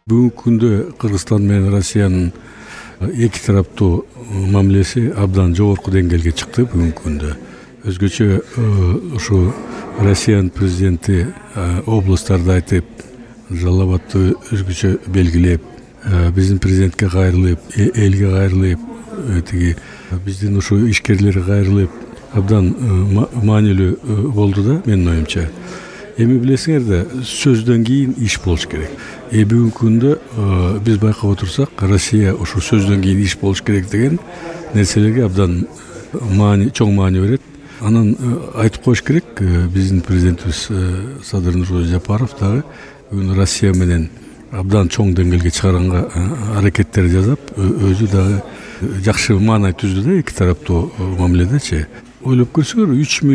Бүгүнкү күндө Кыргызстан менен Россиянын эки тараптуу мамилеси абдан жогорку деңгээлге чыкты бүгүнкү күндө. Өзгөчө ушу Россиянын президенти областтарды айтып, Жалал Абадты өзгөчө белгилеп, биздин президентке кайрылып, элге кайрылып, биздин ушу ишкерлерге кайрылып, абдан маанилүү болду да менин оюмча. Эми билесиңер да, сөздөн кийин иш болуш керек. Бүгүнкү күндө биз байкап отурсак, Россия ушу сөздөн кийин иш болуш керек деген нерселерге абдан чоң маани берет. Анан айтып коюш керек, биздин президентибиз Садыр Нурзапаров дагы бүгүн Россия менен абдан чоң деңгээлге чыгарганга аракеттер жасап, өзү дагы жакшы маанай түздү да эки тараптуу мамиледечи. Ойлоп көрсөңөр,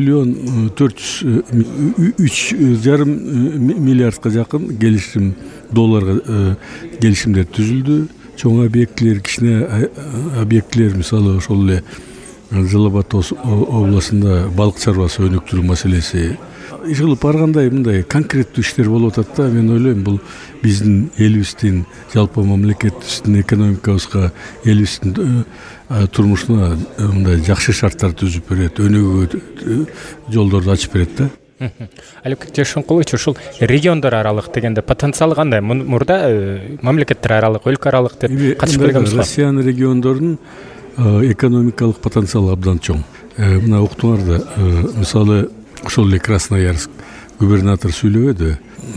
3,5 миллиардга жакын долларга келишимдер түзүлдү. Чоң объектилер, кичине объектилер, мисалы ошол эле Жалал Абад областында балык чарбасы өнүктүрүү маселеси. Иш кылып баргандай мындай конкреттүү иштер болуп атат да, мен ойлойм, бул биздин элибиздин, жалпы мамлекетибиздин экономикабызга, элибиздин турмушуна мындай жакшы шарттар түзүп берет, өнүгүүгө жолдорду ачып берет да. Алик Жашынкулович, ушул региондор аралык дегенде потенциалы кандай? Мурда мамлекеттер аралык, өлкө аралык деп катышып келгенбиз. Россиянын региондорунун экономикалык потенциалы абдан чоң. Мына уктуңарда, мисалы ошол эле Красноярск губернатор сүйлөбөдү,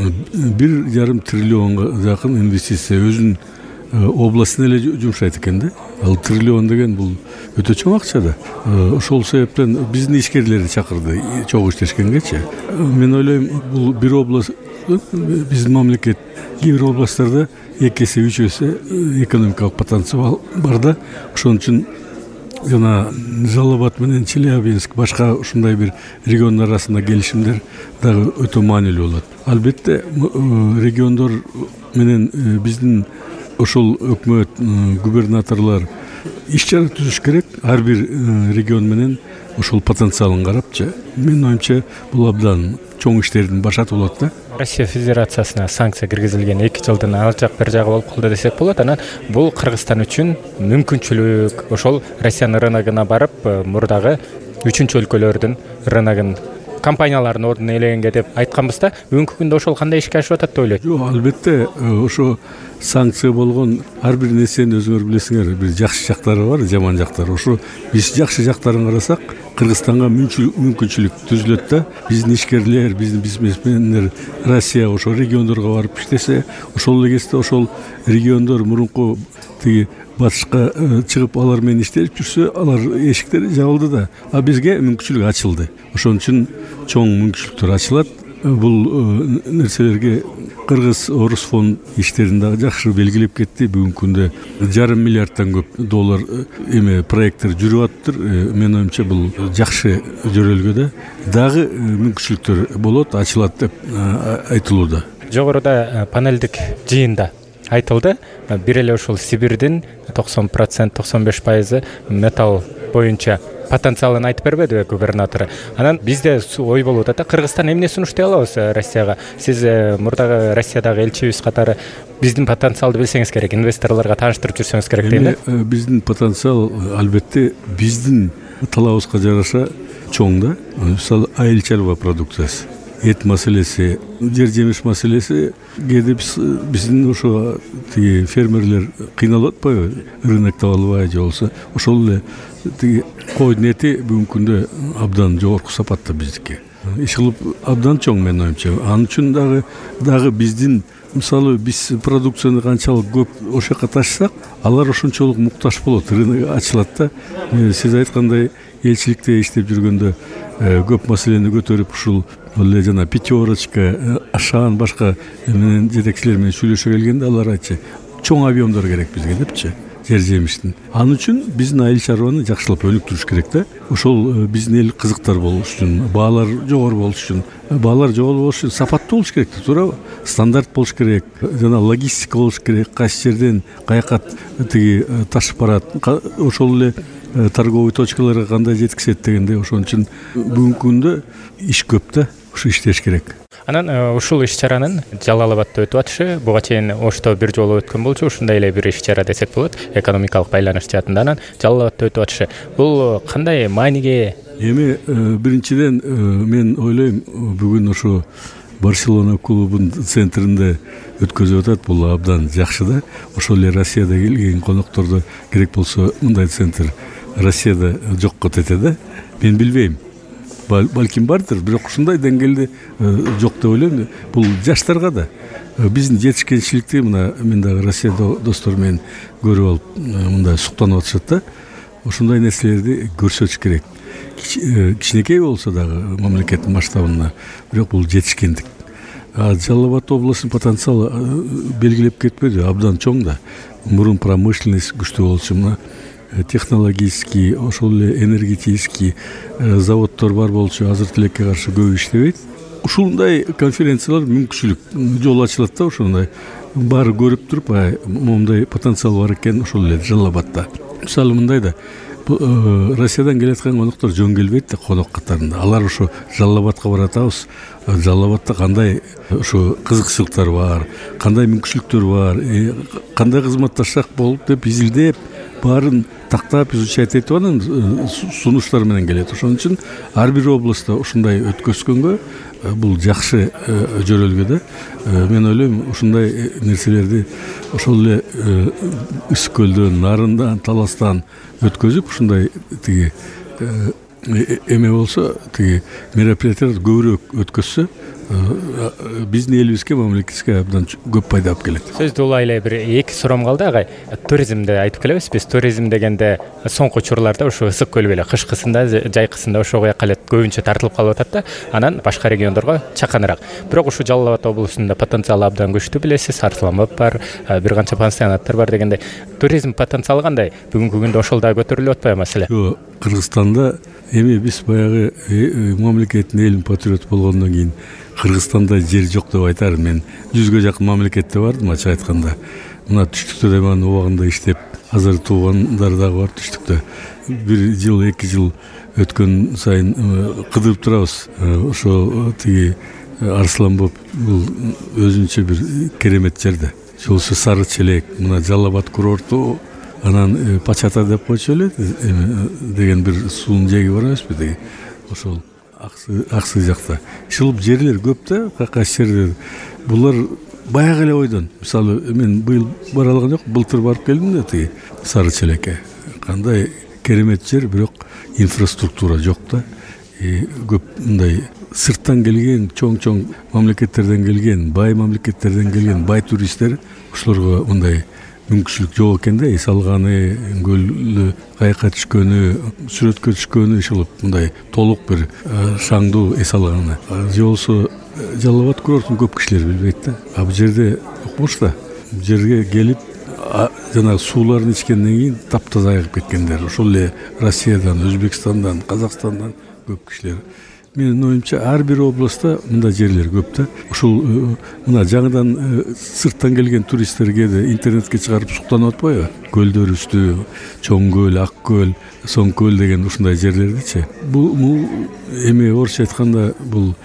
1,5 триллионго жакын инвестиция өзүнүн областына эле жумшайт экен да. Ал триллион деген бул өтө чоң акча да. Ошол себептен биздин ишкерлерди чакырды, чогуу иштешкенгечи. Мен ойлойм, бул бир область, биздин мамлекет кээ бир областтарда 2 эсе 3 эсе экономикалык потенциал бар да. Ошон үчүн жана Жалал Абад менен Челябинск, башка ушундай бир региондор арасында келишимдер дагы өтө маанилүү болот. Албетте, региондор менен биздин ошол өкмөт, губернаторлор иш чара түзүш керек. Ар бир регион менен ошол потенциалын карапчы. Менин оюмча, бул абдан чоң иштердин башаты болот да. Россия Федерациясына санкция киргизилген 2 жылдын ал жак бер жагы болуп калды десек болот. Анан бул Кыргызстан үчүн мүмкүнчүлүк, ошол Россиянын рыногуна барып, мурдагы 3-чү өлкөлөрдүн рыногун, компаниялардын ордун ээлегенге деп айтканбыз да. Бүгүнкү күндө ошол кандай ишке ашып атат деп ойлойт? Жок, албетте, ошо санкция болгон ар бир нерсенин өзүңөр билесиңер, бир жакшы жактары бар, жаман жактары. Ошо биз жакшы жактарын карасак, Кыргызстанга мүмкүнчүлүк түзүлөт да. Биздин ишкерлер, биздин бизнесмендер Россия ошол региондорго барып иштесе, ошол эле кезде ошол региондор мурунку батышка чыгып алар менен иштеп жүрсө, алар эшиктери жабылды да. А бизге мүмкүнчүлүк ачылды. Ошон үчүн чоң мүмкүнчүлүктөр ачылат. Бул нерселерге Кыргыз Орус фонд иштерин дагы жакшы белгилеп кетти. Бүгүнкү күндө 1,5 миллиарддан көп доллар проекттер жүрүп атыптыр. Менин оюмча, бул жакшы жөрөлгөдө дагы мүмкүнчүлүктөр болот, ачылат деп айтылууда. Жогоруда панелдик жыйында айтылды, бир эле ушул Сибирдин 90%, 95% металл боюнча потенциалын айтып бербедиби губернатору? Анан бизде ой болуп атат, Кыргызстан эмне сунуштай алабыз Россияга? Сиз мурдагы Россиядагы элчибиз катары биздин потенциалды билсеңиз керек, инвесторлорго тааныштырып жүрсөңүз керек дейм да. Биздин потенциал албетте биздин талабыбызга жараша чоң да. Мисалы, айыл чарба продукциясы, эт маселеси, жер жемиш маселеси, кээде биздин ошо фермерлер кыйналып атпайбы, рынок таба албай же болсо, ошол эле койдун эти бүгүнкү күндө абдан жогорку сапатта биздики. Иш кылып абдан чоң, менин оюмча. Анын үчүн дагы биздин, мисалы, биз продукцияны канчалык көп ошол жака ташсак, алар ошончолук муктаж болот, рынок ачылат да. Сиз айткандай, элчиликте иштеп жүргөндө көп маселени көтөрүп, ушул эле жана пятерочка, Ашан, башка менен жетекчилер менен сүйлөшө келгенде алар айтчу, чоң объемдор керек бизге депчи, жер жемиштин. Анын үчүн биздин айыл чарбаны жакшылап өнүктүрүш керек да. Ошол биздин эл кызыктар болуш үчүн, баалар жогору болуш үчүн, сапаттуу болуш керек да, туурабы? Стандарт болуш керек, жана логистика болуш керек, кайсы жерден каяка ташып барат, ошол эле торговый точкаларга кандай жеткизет дегенде. Ошон үчүн бүгүнкү күндө иш көп да, ушу иштеш керек. Анан ушул иш-чаранын Жалал Абадта өтүп атышы, буга чейин Ошто бир жолу өткөн болчу, ушундай эле бир иш-чара десек болот, экономикалык байланыш жаатында. Анан Жалал Абадта өтүп атышы. Бул кандай мааниге? Эми биринчиден мен ойлойм, бүгүн ошо Барселона клубунун центринде өткөзүп атат. Бул абдан жакшы да. Ошол эле Россияда келген коноктордо керек болсо мындай центр Россияда жокко тете да. Мен билбейм. Балким бардыр, бирок ушундай деңгээлде жок деп ойлойм. Бул жаштарга да биздин жетишкенчиликти мына мен дагы Россияда достор менен көрүп алып мындай суктанып атышат да. Ошондой нерселерди көрсөтүш керек. Кичинекей болсо дагы мамлекеттин масштабында, бирок бул жетишкендик. Жалал Абад областынын потенциалы белгилеп кетпеди, абдан чоң да. Мурун промышленность күчтүү болчу, мына технологический, ошол эле энергетический заводдор бар болчу, азыр тилекке каршы көп иштебейт. Ушундай конференциялар мүмкүнчүлүк жол ачылат да, ошондой баары көрүп туруп, момундай потенциал бар экен ошол эле Жалал Абадта. Мисалы мындай да, Россиядан келаткан коноктор жөн келбейт да конок катарында. Алар ошо Жалал Абадка баратабыз. Жалал Абадта кандай ошо кызыкчылыктар бар, кандай мүмкүнчүлүктөр бар, кандай кызматташсак болуп деп изилдеп, баарын тактап изучать этип анан сунуштар менен келет. Ошон үчүн ар бир областта ушундай өткөзгөнгө бул жакшы жөрөлгө да. Мен ойлойм, ушундай нерселерди ошол эле Ысык көлдөн, Нарындан, Таластан өткөзүп, ушундай тиги эме болсо, тиги мероприятиялар көбүрөөк өткөзсө, биздин элибизге, мамлекетибизге абдан көп пайда алып келет. Сөздү улай эле бир эки сурам калды агай. Туризмди айтып келебиз. Биз туризм дегенде соңку учурларда ошо Ысык көл беле кышкысында, жайкысында ошого эле көбүнчө тартылып калып атат да. Анан башка региондорго чаканыраак. Бирок ушу Жалал Абад облусунда потенциалы абдан күчтүү, билесиз. Арсланбап бар, бир канча пансионаттар бар дегенде. Туризм потенциалы кандай? Бүгүнкү күндө ошол да көтөрүлүп атпайбы маселе? Кыргызстанда эми биз баягы мамлекеттин элин патриот болгондон кийин Кыргызстанда жер жок деп айтар. Мен 100ге жакын мамлекетте бардым, ачык айтканда. Мына түштүктө да мен убагында иштеп, азыр туугандар дагы бар түштүктө. Бир жыл, 2 жыл өткөн сайын кыдырып турабыз. Ошо тиги Арсланбап бул өзүнчө бир керемет жер да. Жолсу Сары Челек, мына Жалал Абад курорту, анан Пачата деп койчу эле деген бир суунун жээги бар эмеспи деги. Ошол Аксы жакта. Ушул жерлер көп да, кайсы жерлер. Булар баягы эле ойдон. Мисалы, мен быйыл бара алган жок, былтыр барып келдим да тиги Сары Челекке. Кандай керемет жер, бирок инфраструктура жок да. Көп мындай сырттан келген, чоң-чоң мамлекеттерден келген, бай мамлекеттерден келген бай туристтер ошолорго мындай мүмкүнчүлүк жок экен да. Эс алганы, көлдө кайыкка түшкөнү, сүрөткө түшкөнү, ушул мындай толук бир шаңдуу эс алганы. Же болсо Жалал Абад курортун көп кишилер билбейт да. Бул жерде укмуш да. Бул жерге келип жана сууларын ичкенден кийин таптаза айыгып кеткендер. Ошол эле Россиядан, Өзбекстандан, Казакстандан көп кишилер. Менин оюмча ар бир областта мындай жерлер көп да. Ушул мына жаңыдан сырттан келген туристтерге да интернетке чыгарып суктанып атпайбы? Көлдөр үстү, Чоң көл, Ак көл, Соң көл деген ушундай жерлердичи. Бул эми орусча айтканда бул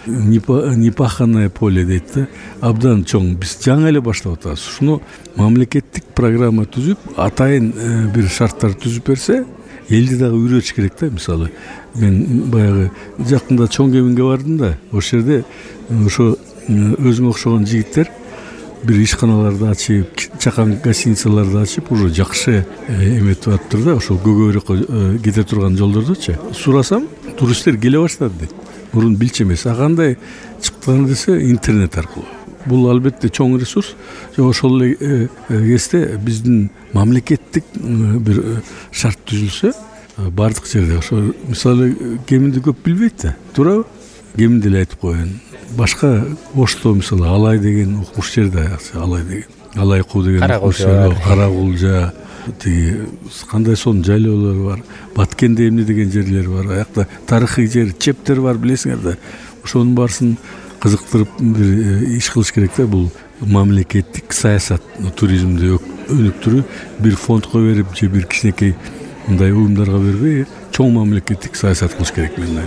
непаханное поле дейт да. Абдан чоң. Биз жаңы эле баштап атабыз. Ушуну мамлекеттик программа түзүп, атайын бир шарттар түзүп берсе, элди дагы үйрөтүш керек да. Мисалы, мен баягы жакында Чоң Кеминге бардым да. Ошол жерде ошо өзүмө окшогон жигиттер бир ишканаларды ачып, чакан гостиницаларды ачып, уже жакшы эметип атыптыр да. Ошол Көкөйрөккө кете турган жолдордочу. Сурасам, туристтер келе баштады дейт. Мурун билчү эмес. Кандай чыктыган десе, интернет аркылуу. Бул албетте чоң ресурс. Ошол эле кезде биздин мамлекеттик бир шарт түзүлсө, бардык жерде ошо мисалы Кеминди көп билбейт да. Туурабы? Кеминди эле айтып коеюн. Башка Ошто мисалы Алай деген укмуш жерде, Алай деген. Алай куу деген укмуш жер, Каракулжа, тиги кандай сонун жайлоолор бар. Баткенде эмне деген жерлер бар. Аякта тарыхый жер, чептер бар, билесиңер да. Ошонун баарысын кызыктырып бир иш кылыш керек да. Бул мамлекеттик саясат, туризмди өнүктүрүү бир фондко берип же бир кичинекей мындай уюмдарга бербей, чоң мамлекеттик саясат кылыш керек менин оюмча.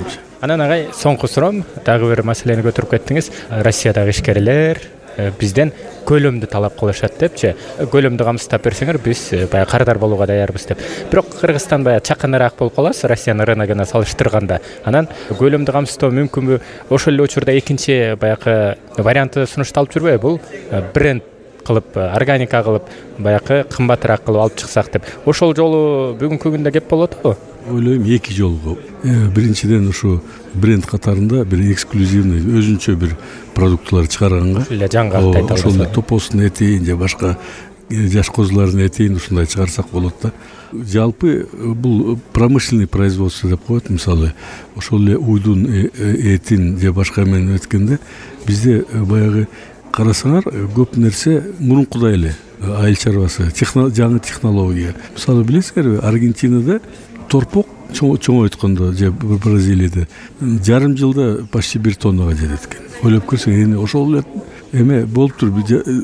Анан агай соңку суроом, дагы бир маселени көтөрүп кеттиңиз. Россиядагы ишкерлер бизден көлөмдү талап кылышат депчи. Көлөмдү камсыздап берсеңер, биз баягы кардар болууга даярбыз деп. Бирок Кыргызстан баягы чакыныраак болуп калабыз Россиянын рыногуна салыштырганда. Анан көлөмдү камсыздоо мүмкүнбү? Ошол эле учурда экинчи баягы варианты сунушталып жүрбөйбү? Бул бренд кылып, органика кылып, баягы кымбатыраак кылып алып чыксак деп. Ошол жолу бүгүнкү күндө кеп болот го? Ойлойм эки жолго. Биринчиден ушу бренд катарында бир эксклюзивный өзүнчө бир продуктлар чыгарганга, эле жаңгак айта ошол топостун этейин же башка жаш козулардын этейин ушундай чыгарсак болот да. Жалпы бул промышленный производство деп коет. Мисалы, ошол эле уйдун этин же башка менен өткөндө бизде баягы карасаңар көп нерсе мурункудай эле. Айыл чарбасы, жаңы технология. Мисалы билесиңерби, Аргентинада торпок чоң айтканда же Бразилияда жарым жылда почти 1 тоннага жетет экен. Ойлоп көрсөң, эми ошол эле эме болуп тур.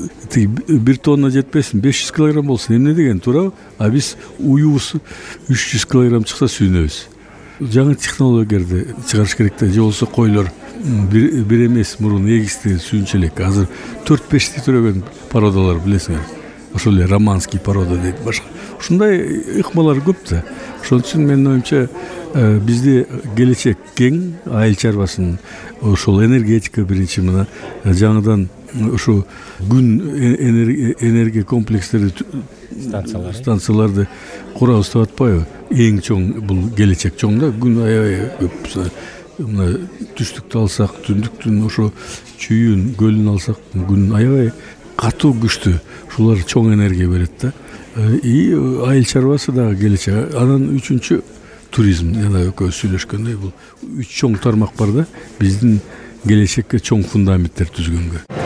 1 тонна жетпесин, 500 килограмм болсун. Эмне деген туурабы? А биз уюбуз 300 килограмм чыкса сүйүнөбүз. Жаңы технологияларды чыгарыш керек да. Же болсо койлор бир эмес, мурун эгисти сүйүнчүлүк. Азыр 4-5 төрөгөн породалар билесиңер. Ошол эле романский порода дейт башка. Ушундай ыкмалар көп да. Ошон үчүн менин оюмча бизде келечек кең, айыл чарбасын, ошол энергетика биринчи мына жаңыдан ушу күн энергия комплекстерди станцияларды курабыз деп атпайбы? Эң чоң бул келечек чоң да, күн аябай көп. Мына түштүктү алсак, түндүктүн ошо чүйүн, көлүн алсак, күн аябай катуу күчтүү. Шулар чоң энергия берет да. И айыл чарбасы дагы келечек. Анан үчүнчү туризм. Жана экөөбүз сүйлөшкөндөй, бул 3 чоң тармак бар да, биздин келечекке чоң фундаменттер түзгөнгө.